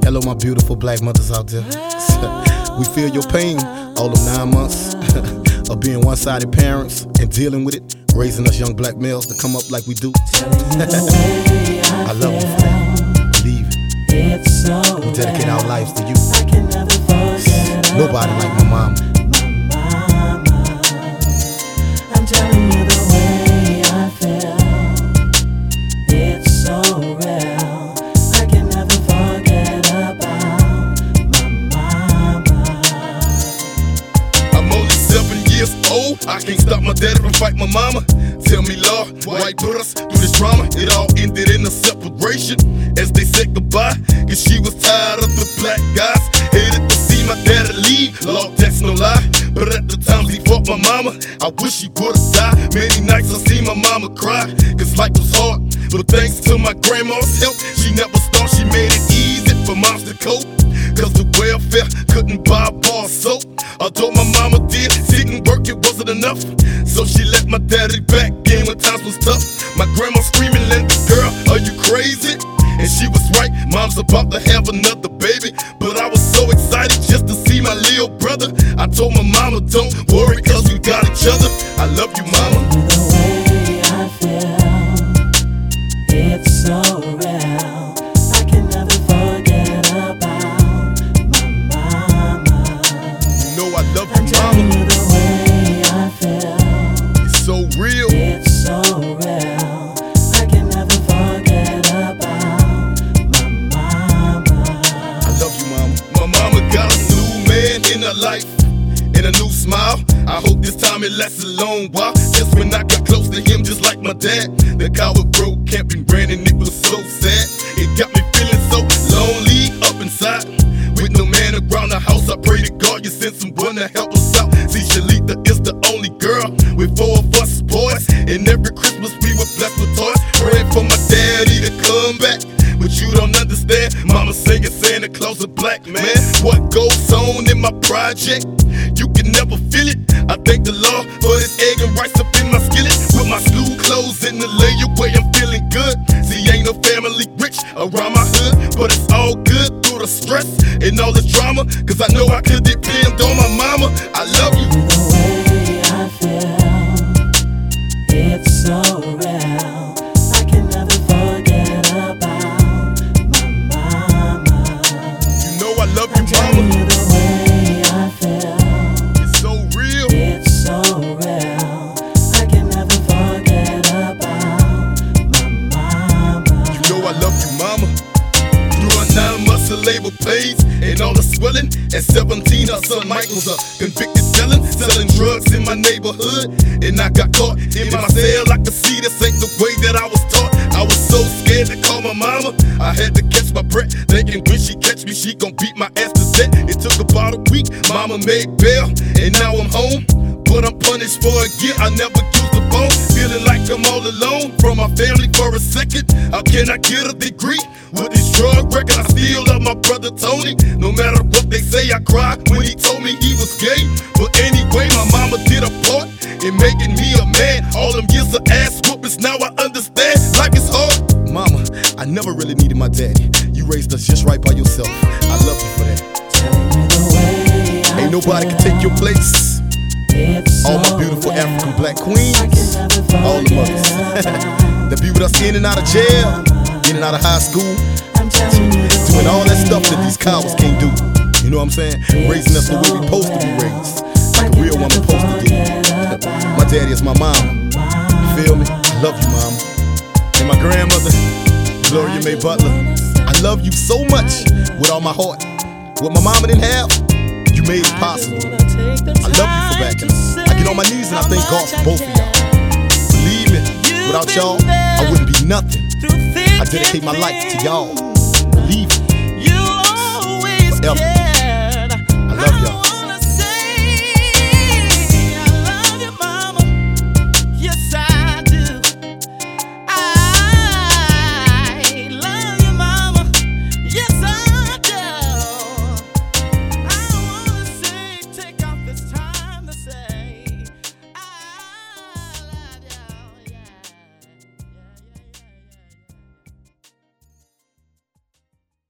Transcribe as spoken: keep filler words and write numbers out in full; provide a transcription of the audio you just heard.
Hello, my beautiful black mothers out there. We feel your pain all them nine months of being one-sided parents and dealing with it, raising us young black males to come up like we do. I love you for that. Believe it. We dedicate our lives to you. Nobody like my mom. I'm telling you the way I feel. It's so real. I can never forget about my mama. I'm only seven years old. I can't stop my daddy from fight my mama. Tell me, Lord, why he put us through this drama? It all ended in a separation as they said goodbye. Cause she was tired of the black guys. Headed to see my daddy leave. Lord, that's no lie. But at the times he fought my mama, I wish he would've died. Many nights I see my mama cry, cause life was hard. But thanks to my grandma's help, she never stopped. She made it easy for moms to cope, cause the welfare couldn't buy a bar of soap. Although my mama did, didn't work, it wasn't enough. So she let my daddy back in when times was tough. My grandma screaming, Linda, girl, are you crazy? And she was right, mom's about to have another baby. But I was so excited just to see my little brother. I told my mama, don't worry, cause we got each other. I love you, mama. The way I feel, it's so real. I can never forget about my mama. You know I love I'm you, telling mama. you the way I feel. It's so real. It's so real. I can never forget about my mama. I love you, mama. My mama got a new man in her life and a new smile. I hope this time it lasts a long while. Just when I got close to him, just like my dad, the car was broke, camping, ran, and it was so sad. It got me feeling so lonely up inside. With no man around the house, I pray to God you send someone to help us out. See, Shalita is the only girl with four of us boys, and every Christmas we were blessed with toys. Praying for my daddy to come back, but you don't understand. Mama singing Santa Claus a black man. What goes on in my project, you can never feel it. I thank the Lord for this egg and rice up in my skillet. With my school clothes in the layaway, I'm feeling good. See, ain't no family rich around my hood, but it's all good through the stress and all the drama. Cause I know I could depend on my mama. I love you. The way I feel, it's so real. I can never forget about my mama. You know I love you, Telling mama. you the way I feel. It's so real. It's so real. I can never forget about my mama. You know I love you, mama. Through a nine months of labor pains and all the swelling. At seventeen, her son Michael's a convicted felon, selling drugs in my neighborhood. And I got caught in my cell. I could see this ain't the way that I was taught. I was so scared to call my mama. I had to catch my breath, thinking when she catch me, she gon' beat my ass to death. It took about a week, mama made bail, and now I'm home. But I'm punished for a year, I never used a phone. Feeling like I'm all alone from my family for a second. How can I get a degree with this drug record? I still love my brother Tony. No matter what they say, I cried when he told me he was gay. But anyway, my mama did a part in making me a man. All them years of ass whoopings, now I understand life is hard. Mama, I never really needed my daddy. You raised us just right by yourself. I love you for that. Telling you the way I Ain't nobody can feel. take your place. It's All my so beautiful real. African black I queens, can never all the forget mothers about that be with us in and out of jail, in and out of high school, I'm telling you the doing all that way stuff that these I cowards feel. can't do. You know what I'm saying? Raising us the way we supposed to be raised, like a real woman supposed to do. My daddy is my mama. You feel me? I love you, mama. And my grandmother, Gloria May Butler. I love you so much with all my heart. What my mama didn't have, you made it possible. I love you for backing us. I get on my knees and I thank God for both of y'all. Believe me, without y'all, I wouldn't be nothing. I dedicate my life to y'all. Believe me. Forever.